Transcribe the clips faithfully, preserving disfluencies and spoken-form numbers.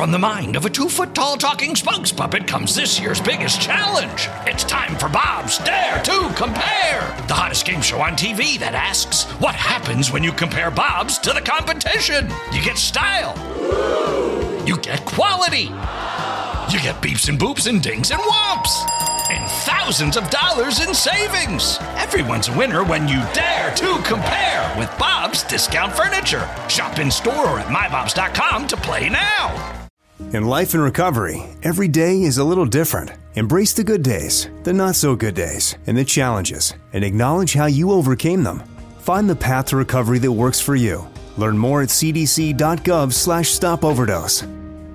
From the mind of a two-foot-tall talking spokes puppet comes this year's biggest challenge. It's time for Bob's Dare to Compare, the hottest game show on T V that asks, what happens when you compare Bob's to the competition? You get style. You get quality. You get beeps and boops and dings and whomps. And thousands of dollars in savings. Everyone's a winner when you dare to compare with Bob's Discount Furniture. Shop in store or at my bobs dot com to play now. In life and recovery, every day is a little different. Embrace the good days, the not so good days, and the challenges, and acknowledge how you overcame them. Find the path to recovery that works for you. Learn more at c d c dot gov slash stop overdose.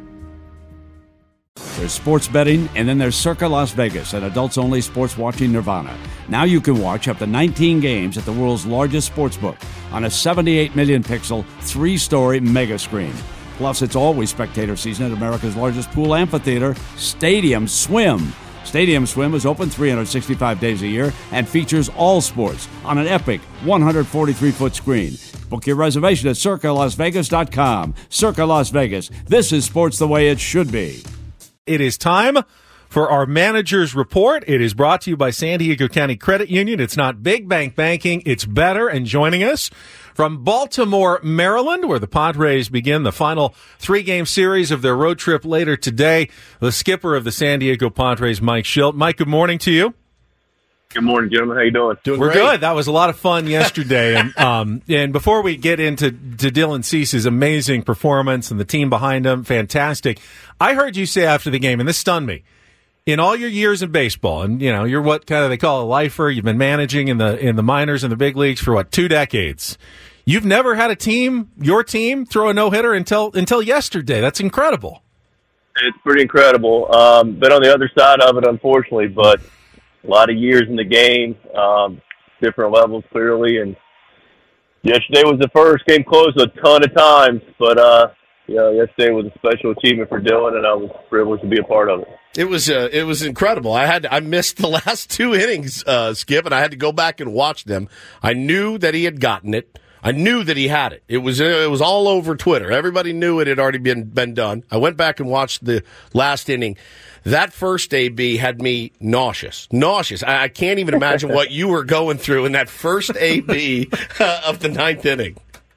There's sports betting, and then there's Circa Las Vegas, an adults-only sports-watching nirvana. Now you can watch up to nineteen games at the world's largest sportsbook on a seventy-eight million pixel, three-story mega screen. Plus, it's always spectator season at America's largest pool amphitheater, Stadium Swim. Stadium Swim is open three hundred sixty-five days a year and features all sports on an epic one hundred forty-three foot screen. Book your reservation at circa las vegas dot com. Circa Las Vegas. This is sports the way it should be. It is time for our manager's report. It is brought to you by San Diego County Credit Union. It's not big bank banking, it's better. And joining us from Baltimore, Maryland, where the Padres begin the final three-game series of their road trip later today, the skipper of the San Diego Padres, Mike Shildt. Mike, good morning to you. Good morning, gentlemen. How you doing? Doing We're great. Good. That was a lot of fun yesterday. and um, and before we get into to Dylan Cease's amazing performance and the team behind him, fantastic. I heard you say after the game, and this stunned me, in all your years in baseball, and you know you're what kind of they call a lifer. You've been managing in the in the minors and the big leagues for what two decades. You've never had a team, your team, throw a no hitter until until yesterday. That's incredible. It's pretty incredible. Um, been on the other side of it, unfortunately, but. A lot of years in the game, um, different levels clearly, and yesterday was the first. Came close a ton of times, but uh, you know, yesterday was a special achievement for Dylan, and I was privileged to be a part of it. It was uh, it was incredible. I had I missed the last two innings, uh, Skip, and I had to go back and watch them. I knew that he had gotten it. I knew that he had it. It was it was all over Twitter. Everybody knew it had already been been done. I went back and watched the last inning. That first A B had me nauseous. Nauseous. I, I can't even imagine what you were going through in that first A B uh, of the ninth inning.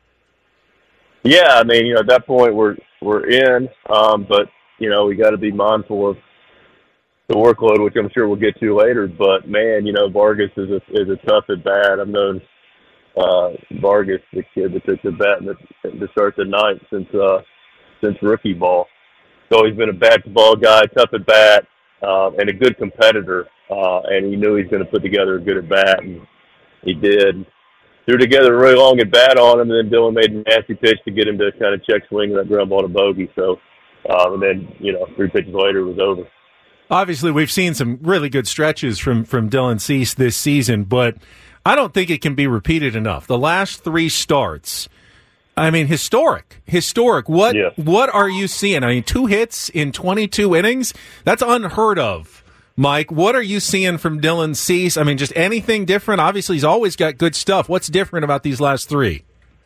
Yeah, I mean, you know, at that point we're we're in, um, but you know we got to be mindful of the workload, which I'm sure we'll get to later. But man, you know, Vargas is a is a tough at bat. I've known uh, Vargas, the kid that took the bat in the, to start the ninth since uh, since rookie ball. He's always been a bat-to-ball guy, tough at bat, uh, and a good competitor. Uh, and he knew he was going to put together a good at bat, and he did. Threw together a really long at bat on him, and then Dylan made a nasty pitch to get him to kind of check swing that ground ball to bogey. So, um, and then you know, three pitches later, it was over. Obviously, we've seen some really good stretches from from Dylan Cease this season, but I don't think it can be repeated enough. The last three starts. I mean, historic, historic. What yeah. what are you seeing? I mean, two hits in twenty-two innings? That's unheard of, Mike. What are you seeing from Dylan Cease? I mean, just anything different? Obviously, he's always got good stuff. What's different about these last three?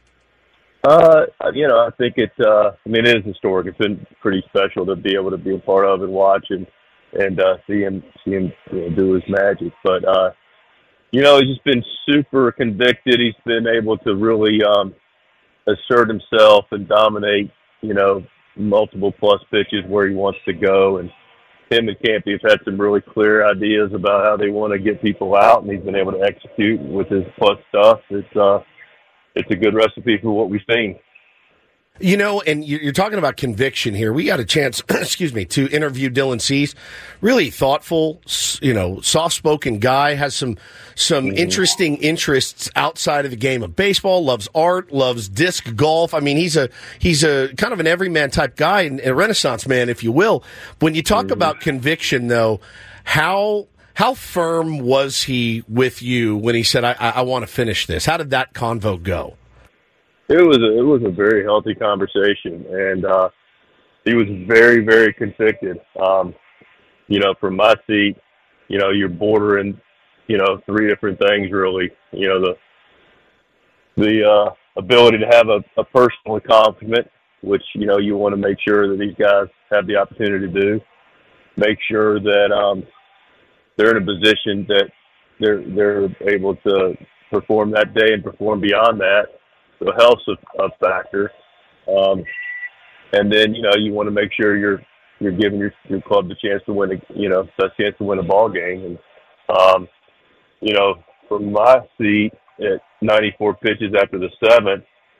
Uh, you know, I think it's, uh, I mean, it is historic. It's been pretty special to be able to be a part of and watch and, and uh, see him, see him you know, do his magic. But, uh, you know, he's just been super convicted. He's been able to really, um, assert himself and dominate, you know, multiple plus pitches where he wants to go. And him and Campy have had some really clear ideas about how they want to get people out, and he's been able to execute with his plus stuff. It's uh, it's a good recipe for what we've seen. You know, and you're talking about conviction here. We got a chance, excuse me, to interview Dylan Cease. Really thoughtful, you know, soft-spoken guy, has some some mm. interesting interests outside of the game of baseball, loves art, loves disc golf. I mean, he's a he's a kind of an everyman type guy, and a Renaissance man, if you will. When you talk mm. about conviction, though, how how firm was he with you when he said, I, I, I want to finish this? How did that convo go? It was a, it was a very healthy conversation, and uh, he was very, very convicted. Um, you know, from my seat, you know, you're bordering, you know, three different things really. You know, the the uh, ability to have a, a personal accomplishment, which, you know, you want to make sure that these guys have the opportunity to do. Make sure that um, they're in a position that they're they're able to perform that day and perform beyond that. So health's a, a factor. Um, and then, you know, you want to make sure you're you're giving your, your club the chance to win, a, you know, best chance to win a ball game. And, um, you know, from my seat at ninety-four pitches after the seventh,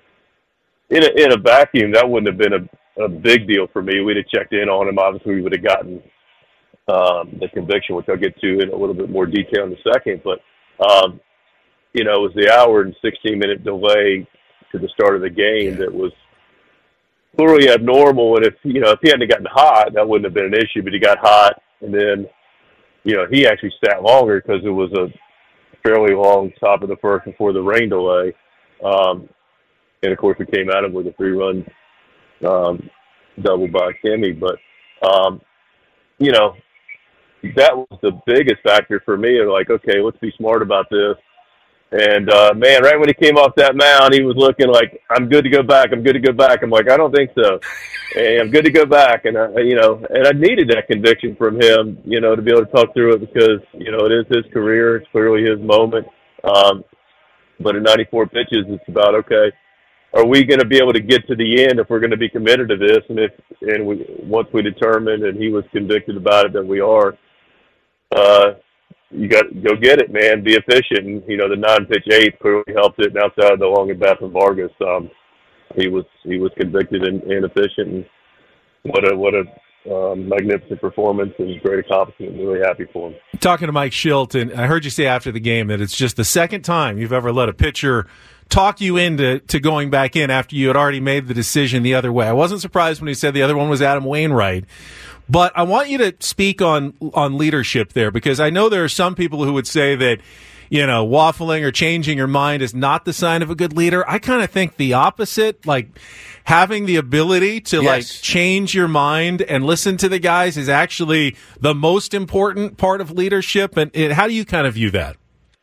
in a, in a vacuum, that wouldn't have been a, a big deal for me. We'd have checked in on him. Obviously, we would have gotten um, the conviction, which I'll get to in a little bit more detail in a second. But, um, you know, it was the hour and sixteen-minute delay to the start of the game that was clearly abnormal. And if, you know, if he hadn't gotten hot, that wouldn't have been an issue. But he got hot, and then, you know, he actually sat longer because it was a fairly long top of the first before the rain delay. Um, and, of course, we came at him with a three-run um, double by Kimmy. But, um, you know, that was the biggest factor for me. Like, okay, let's be smart about this. And, uh, man, right when he came off that mound, he was looking like, I'm good to go back. I'm good to go back. I'm like, I don't think so. And I'm good to go back. And, I, you know, and I needed that conviction from him, you know, to be able to talk through it because, you know, it is his career. It's clearly his moment. Um, but at ninety-four pitches, it's about, okay, are we going to be able to get to the end if we're going to be committed to this? And if, and we, once we determined and he was convicted about it, that we are, uh, you got to go get it, man. Be efficient. And, you know, the non-pitch eighth clearly helped it. And outside of the long at bat from Vargas, um, he was he was convicted and, and efficient. And what a what a um, magnificent performance and great accomplishment. I'm really happy for him. Talking to Mike Shildt, and I heard you say after the game that it's just the second time you've ever let a pitcher talk you into to going back in after you had already made the decision the other way. I wasn't surprised when he said the other one was Adam Wainwright. But I want you to speak on on leadership there, because I know there are some people who would say that, you know, waffling or changing your mind is not the sign of a good leader. I kind of think the opposite. Like, having the ability to, yes. like, change your mind and listen to the guys is actually the most important part of leadership. And, and how do you kind of view that?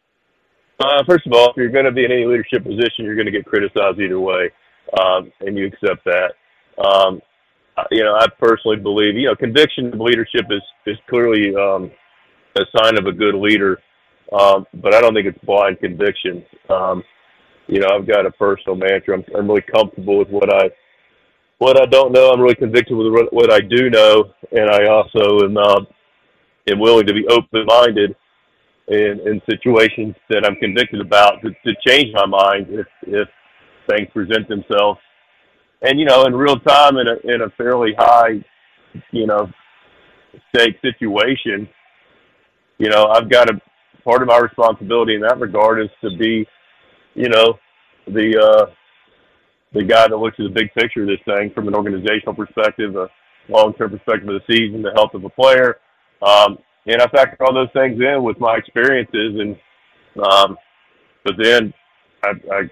Uh, first of all, if you're going to be in any leadership position, you're going to get criticized either way, um, and you accept that. Um, You know, I personally believe, you know, conviction of leadership is, is clearly um, a sign of a good leader, um, but I don't think it's blind conviction. Um, you know, I've got a personal mantra. I'm, I'm really comfortable with what I what I don't know. I'm really convicted with what I do know, and I also am, uh, am willing to be open-minded in, in situations that I'm convicted about to, to change my mind if, if things present themselves. And, you know, in real time, in a in a fairly high, you know, stake situation, you know, I've got a part of my responsibility in that regard is to be, you know, the uh, the guy that looks at the big picture of this thing from an organizational perspective, a long-term perspective of the season, the health of a player. Um, and I factor all those things in with my experiences. And um, but then I, I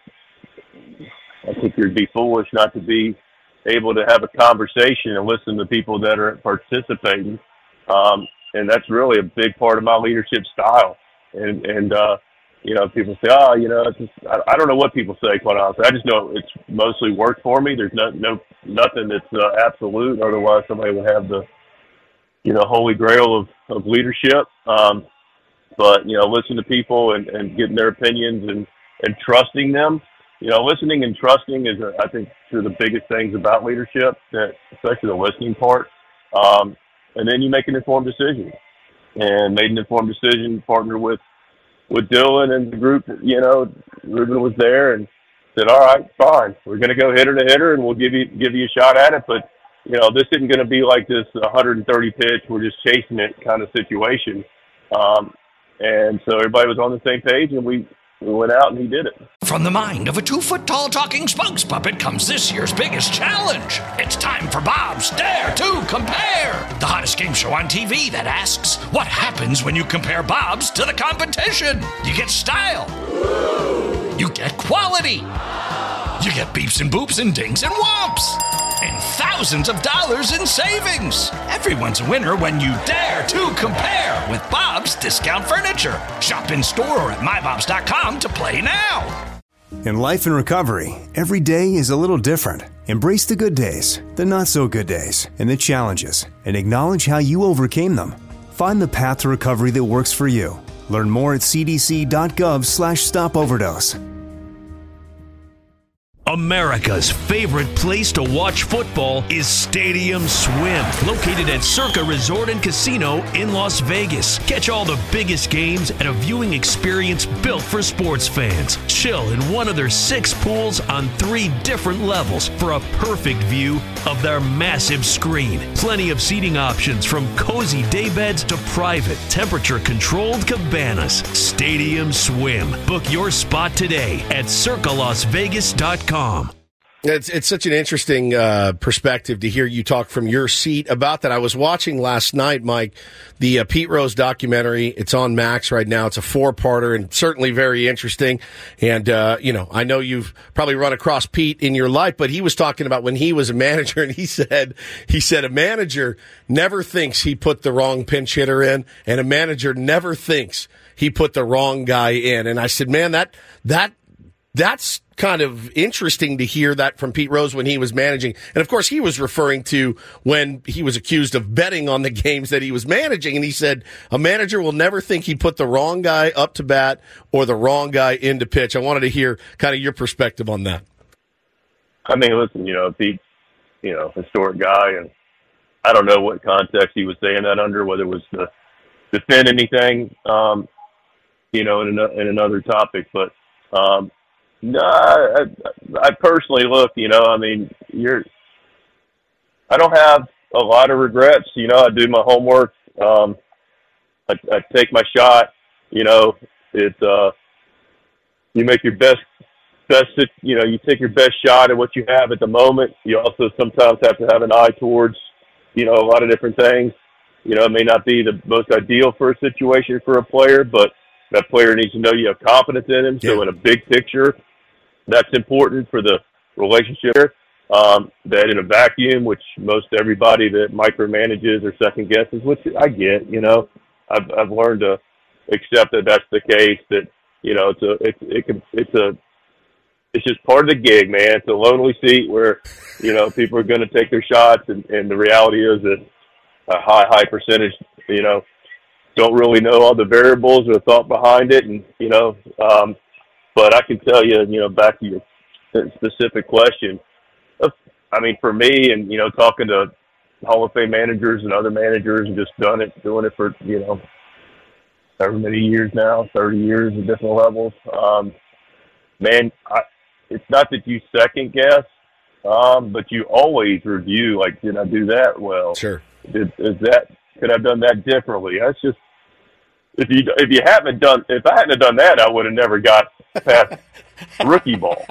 I think you'd be foolish not to be able to have a conversation and listen to people that are participating. Um, and that's really a big part of my leadership style. And, and uh, you know, people say, oh, you know, it's just, I, I don't know what people say, quite honestly. I just know it's mostly worked for me. There's no, no nothing that's uh, absolute. Otherwise, somebody would have the, you know, holy grail of, of leadership. Um, but, you know, listen to people and, and getting their opinions and, and trusting them. You know, listening and trusting is, I think, two of the biggest things about leadership, that, especially the listening part. Um, and then you make an informed decision. And made an informed decision, partnered with, with Dylan and the group. You know, Ruben was there and said, all right, fine. We're going to go hitter to hitter, and we'll give you give you a shot at it. But, you know, this isn't going to be like this one hundred thirty pitch, we're just chasing it kind of situation. Um, and so everybody was on the same page, and we – We went out and he did it. From the mind of a two-foot-tall talking spokes puppet comes this year's biggest challenge. It's time for Bob's Dare to Compare, the hottest game show on T V that asks, what happens when you compare Bob's to the competition? You get style. You get quality. You get beeps and boops and dings and whomps. And thousands of dollars in savings. Everyone's a winner when you dare to compare with Bob's Discount Furniture. Shop in store or at my bobs dot com to play now. In life and recovery, every day is a little different. Embrace the good days, the not-so-good days, and the challenges, and acknowledge how you overcame them. Find the path to recovery that works for you. Learn more at cdc.gov slash stop overdose. America's favorite place to watch football is Stadium Swim, located at Circa Resort and Casino in Las Vegas. Catch all the biggest games at a viewing experience built for sports fans. Chill in one of their six pools on three different levels for a perfect view of their massive screen. Plenty of seating options from cozy daybeds to private, temperature-controlled cabanas. Stadium Swim. Book your spot today at circa las vegas dot com. It's it's such an interesting uh, perspective to hear you talk from your seat about that. I was watching last night, Mike, the uh, Pete Rose documentary. It's on Max right now. It's a four-parter and certainly very interesting. And, uh, you know, I know you've probably run across Pete in your life, but he was talking about when he was a manager, and he said, he said a manager never thinks he put the wrong pinch hitter in, and a manager never thinks he put the wrong guy in. And I said, man, that that that's kind of interesting to hear that from Pete Rose when he was managing. And, of course, he was referring to when he was accused of betting on the games that he was managing. And he said a manager will never think he put the wrong guy up to bat or the wrong guy into pitch. I wanted to hear kind of your perspective on that. I mean, listen, you know, Pete's, you know, historic guy, and I don't know what context he was saying that under, whether it was to defend anything, um, you know, in, an, in another topic. But, um, no, I, I personally look, you know, I mean, you're, I don't have a lot of regrets. You know, I do my homework. Um, I, I take my shot, you know, it's, uh, you make your best, best, you know, you take your best shot at what you have at the moment. You also sometimes have to have an eye towards, you know, a lot of different things. You know, it may not be the most ideal for a situation for a player, but that player needs to know you have confidence in him. So Yeah. in a big picture, that's important for the relationship. Um, that in a vacuum, which most everybody that micromanages or second guesses, which I get, you know, I've I've learned to accept that that's the case. That, you know, it's a it's it can it's a it's just part of the gig, man. It's a lonely seat where, you know, people are going to take their shots, and, and the reality is that a high high percentage, you know, don't really know all the variables or the thought behind it, and you know. Um, But I can tell you, you know, back to your specific question, I mean, for me, and, you know, talking to Hall of Fame managers and other managers and just done it, doing it for, you know, however many years now, thirty years at different levels. Um, man, I, it's not that you second guess, um, but you always review, like, did I do that well? Sure. Did, is that, could I have done that differently? That's just, if you, if you haven't done, if I hadn't have done that, I would have never got past rookie ball.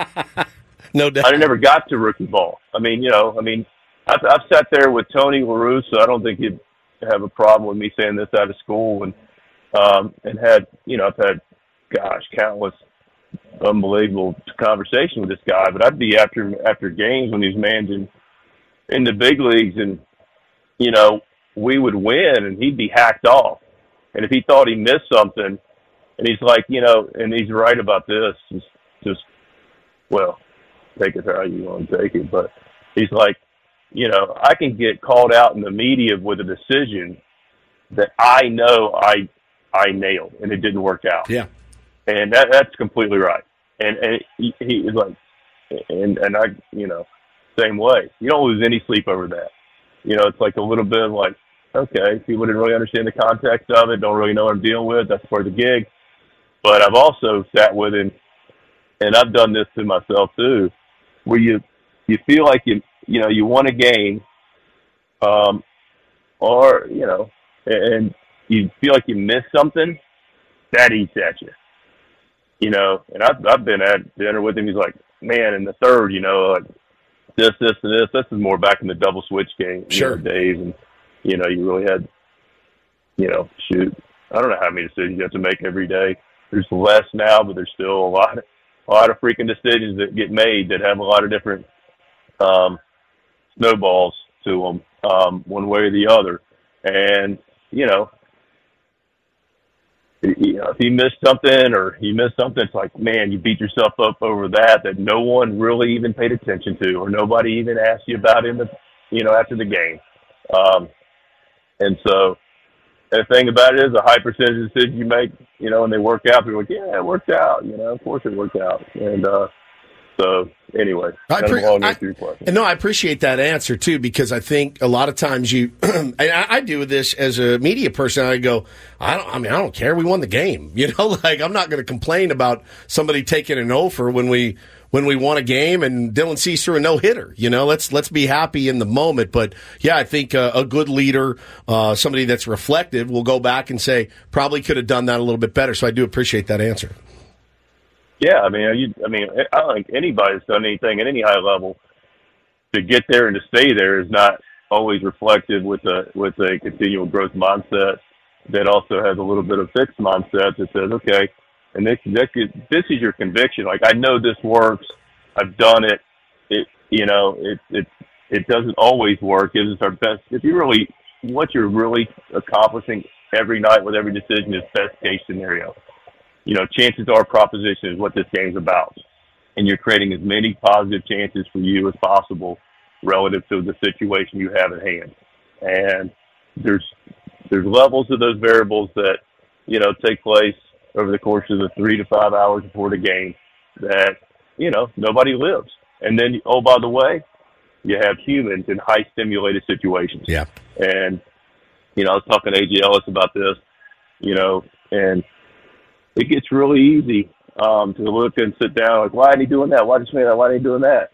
No doubt. I never got to rookie ball. I mean, you know, I mean, I've, I've sat there with Tony La Russa. I don't think he'd have a problem with me saying this out of school, and um, and had, you know, I've had, gosh, countless unbelievable conversation with this guy. But I'd be after after games when he's managing in the big leagues, and you know, we would win, and he'd be hacked off. And if he thought he missed something, and he's like, you know, and he's right about this, just, just well, take it how you want to take it. But he's like, you know, I can get called out in the media with a decision that I know I I nailed, and it didn't work out. Yeah. And that that's completely right. And and he, he is like, and and I, you know, same way. You don't lose any sleep over that. You know, it's like a little bit of like, okay, people didn't really understand the context of it, don't really know what I'm dealing with. That's part of the gig. But I've also sat with him, and I've done this to myself too, where you you feel like you you know you won a game, um, or you know, and you feel like you missed something, that eats at you. You know, and I've I've been at dinner with him. He's like, man, in the third, you know, like this, this, and this. This is more back in the double switch game Sure. you know, days, and you know, you really had, you know, shoot, I don't know how many decisions you have to make every day. There's less now, but there's still a lot, a lot of freaking decisions that get made that have a lot of different um, snowballs to them, um, one way or the other. And you know, you know, if you missed something or you missed something, it's like, man, you beat yourself up over that, that no one really even paid attention to, or nobody even asked you about in the, you know, after the game. Um, and so the thing about it is a high percentage of decisions you make, you know, and they work out, people are like, yeah, it worked out, you know, of course it worked out. And, uh, So anyway, I, pre- I, no, I appreciate that answer too, because I think a lot of times you, and I, I do this as a media person. I go, I don't, I mean, I don't care. We won the game, you know. Like I'm not going to complain about somebody taking an offer when we when we won a game and Dylan Cease threw a no hitter. You know, let's let's be happy in the moment. But yeah, I think uh, a good leader, uh, somebody that's reflective, will go back and say probably could have done that a little bit better. So I do appreciate that answer. Yeah, I mean, you, I mean, I don't think anybody that's done anything at any high level to get there and to stay there is not always reflective with a with a continual growth mindset that also has a little bit of fixed mindset that says, okay, and this this is, this is your conviction. Like, I know this works. I've done it. It you know it it it doesn't always work. It is our best. If you really what you're really accomplishing every night with every decision is best case scenario. You know, chances are proposition is what this game's about. And you're creating as many positive chances for you as possible relative to the situation you have at hand. And there's there's levels of those variables that, you know, take place over the course of the three to five hours before the game that, you know, nobody lives. And then, oh, by the way, you have humans in high stimulated situations. Yeah. And, you know, I was talking to A J Ellis about this, you know, and it gets really easy um, to look and sit down like, why are he doing that? Why did you say that? Why are he doing that?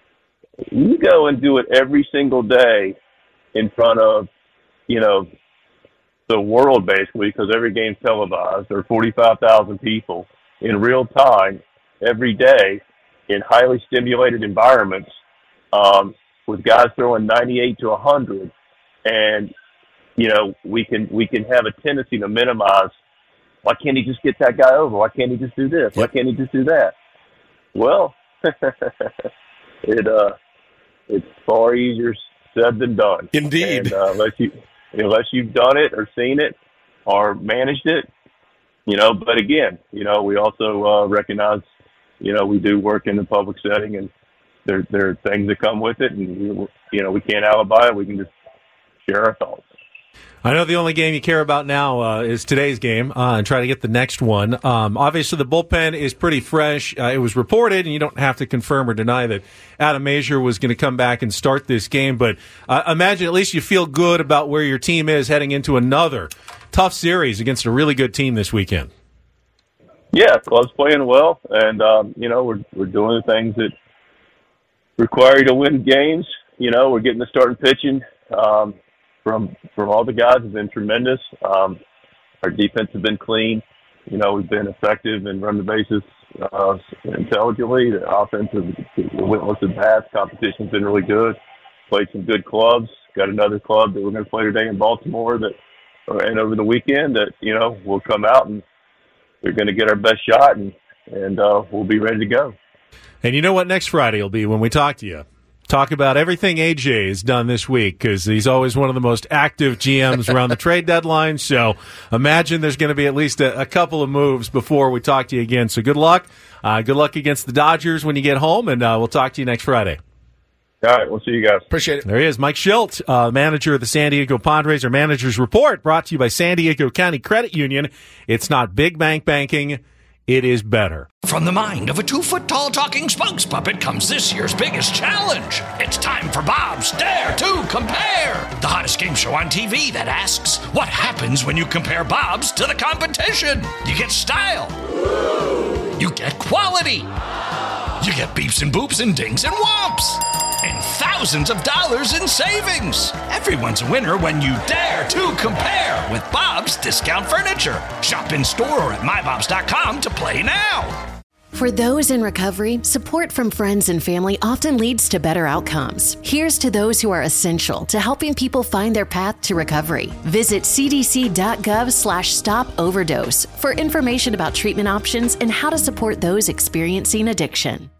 You go and do it every single day in front of, you know, the world basically, because every game's televised. There are forty-five thousand people in real time every day in highly stimulated environments um, with guys throwing ninety-eight to one hundred. And, you know, we can we can have a tendency to minimize. Why can't he just get that guy over? Why can't he just do this? Why can't he just do that? Well, it uh, it's far easier said than done. Indeed. And, uh, unless you unless you've done it or seen it or managed it, you know. But again, you know, we also uh, recognize, you know, we do work in the public setting, and there there are things that come with it, and we, you know, we can't alibi it. We can just share our thoughts. I know the only game you care about now uh, is today's game uh, and try to get the next one. Um, obviously, the bullpen is pretty fresh. Uh, it was reported, and you don't have to confirm or deny that Adam Masier was going to come back and start this game. But uh, imagine at least you feel good about where your team is heading into another tough series against a really good team this weekend. Yeah, club's playing well, and um, you know we're we're doing the things that require you to win games. You know, we're getting the starting pitching. Um, From from all the guys have been tremendous. Um, our defense has been clean. You know, we've been effective and run the bases uh, intelligently. The offense, the winners and pass competition's been really good. Played some good clubs. Got another club that we're going to play today in Baltimore that, and over the weekend that, you know, we'll come out and we're going to get our best shot and and uh, we'll be ready to go. And you know what next Friday will be when we talk to you? Talk about everything A J has done this week, because he's always one of the most active G Ms around the trade deadline. So imagine there's going to be at least a, a couple of moves before we talk to you again. So good luck. Uh, good luck against the Dodgers when you get home, and uh, we'll talk to you next Friday. All right, we'll see you guys. Appreciate it. There he is, Mike Shildt, uh, manager of the San Diego Padres. Our manager's report brought to you by San Diego County Credit Union. It's not big bank banking. It is better. From the mind of a two-foot-tall talking spokes puppet comes this year's biggest challenge. It's time for Bob's Dare to Compare, the hottest game show on T V that asks, what happens when you compare Bob's to the competition? You get style. You get quality. You get beeps and boops and dings and whomps. And thousands of dollars in savings. Everyone's a winner when you dare to compare with Bob's Discount Furniture. Shop in store or at my bobs dot com to play now. For those in recovery, support from friends and family often leads to better outcomes. Here's to those who are essential to helping people find their path to recovery. Visit cdc.gov slash stop overdose for information about treatment options and how to support those experiencing addiction.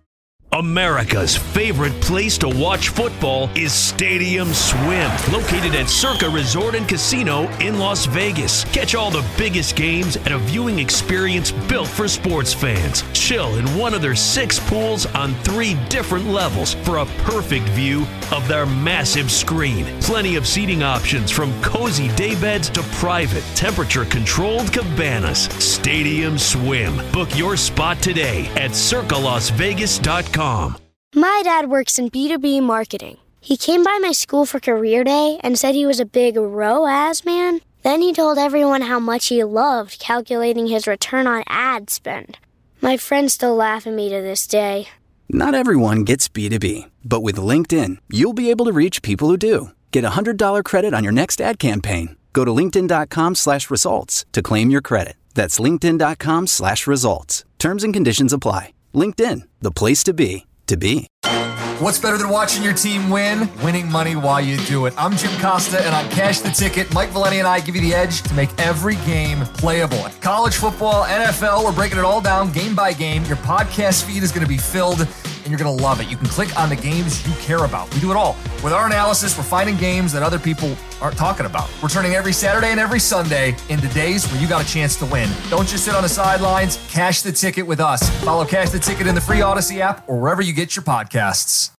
America's favorite place to watch football is Stadium Swim, located at Circa Resort and Casino in Las Vegas. Catch all the biggest games at a viewing experience built for sports fans. Chill in one of their six pools on three different levels for a perfect view of their massive screen. Plenty of seating options from cozy daybeds to private, temperature-controlled cabanas. Stadium Swim. Book your spot today at circa las vegas dot com. My dad works in B two B marketing. He came by my school for career day and said he was a big R O A S man. Then he told everyone how much he loved calculating his return on ad spend. My friends still laugh at me to this day. Not everyone gets B two B, but with LinkedIn, you'll be able to reach people who do. Get a one hundred dollars credit on your next ad campaign. Go to linkedin.com slash results to claim your credit. That's linkedin.com slash results. Terms and conditions apply. LinkedIn, the place to be, to be. What's better than watching your team win? Winning money while you do it. I'm Jim Costa, and on Cash the Ticket, Mike Valenti and I give you the edge to make every game playable. College football, N F L, we're breaking it all down game by game. Your podcast feed is going to be filled, and you're going to love it. You can click on the games you care about. We do it all. With our analysis, we're finding games that other people aren't talking about. We're turning every Saturday and every Sunday into days where you got a chance to win. Don't just sit on the sidelines. Cash the Ticket with us. Follow Cash the Ticket in the free Odyssey app or wherever you get your podcasts.